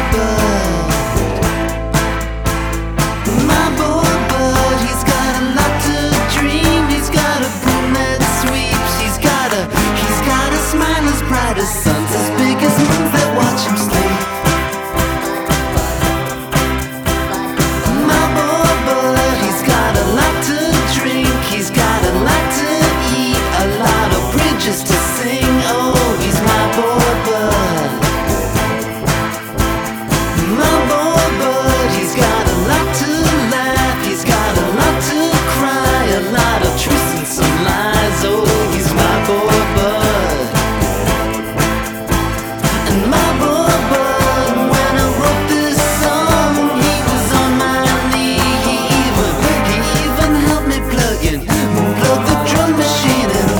My boy Bud, he's got a lot to dream. He's got a broom that sweeps. He's got a smile as bright as suns, as big as moons that watch him sleep. My boy Bud, he's got a lot to drink. He's got a lot to eat, a lot of bridges to sing. Oh, he's my boy Bud. My boy Bud, he's got a lot to laugh. He's got a lot to cry, a lot of truth and some lies. Oh, he's my boy Bud. And my boy Bud, when I wrote this song, he was on my knee. He even helped me plug the drum machine in.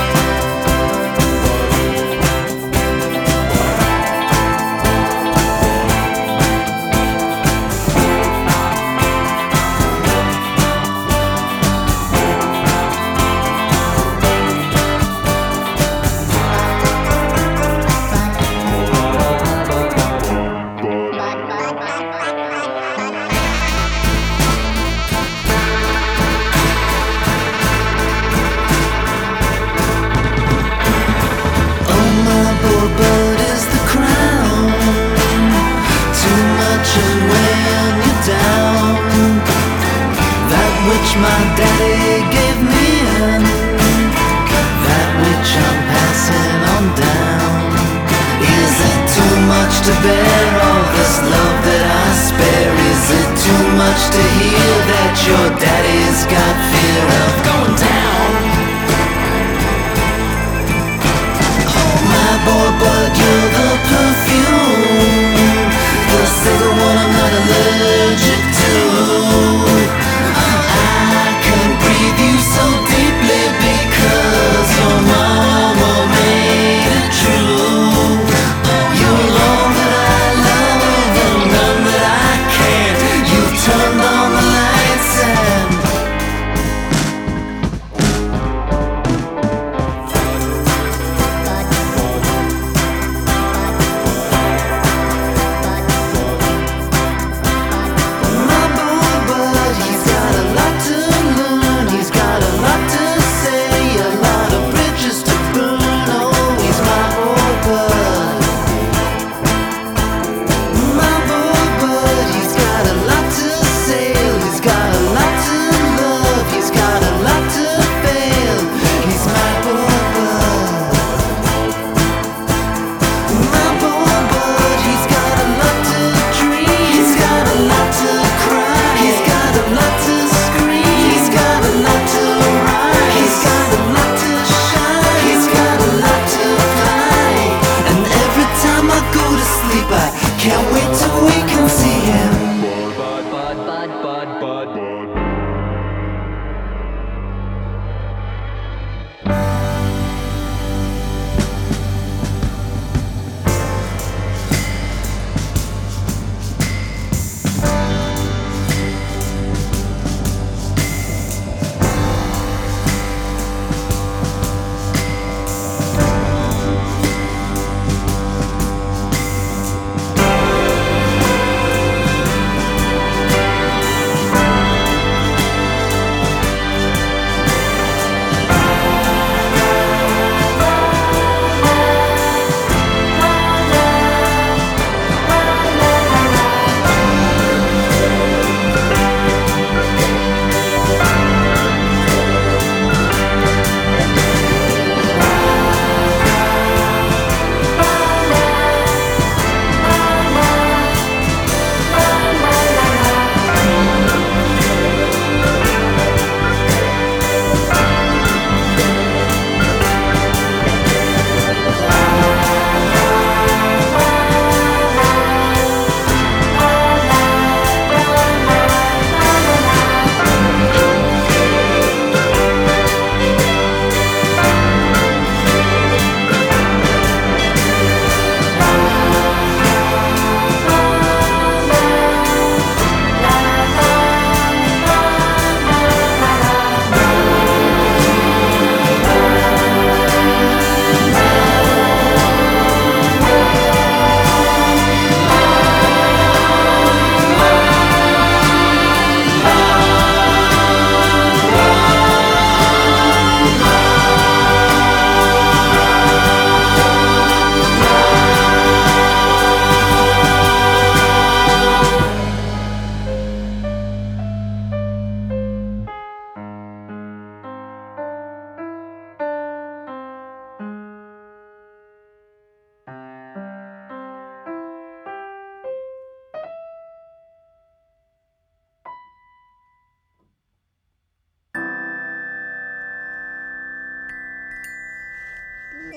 Bud is the crown. Too much is weighing you down. That which my daddy gave me, and that which I'm passing on down. Is it too much to bear all this love that I spare? Is it too much to hear that your daddy's got fear of going down? My boy Bud, you're the perfume, the single one I'm not allergic to. I can breathe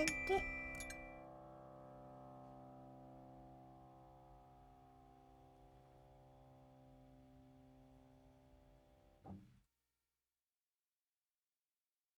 て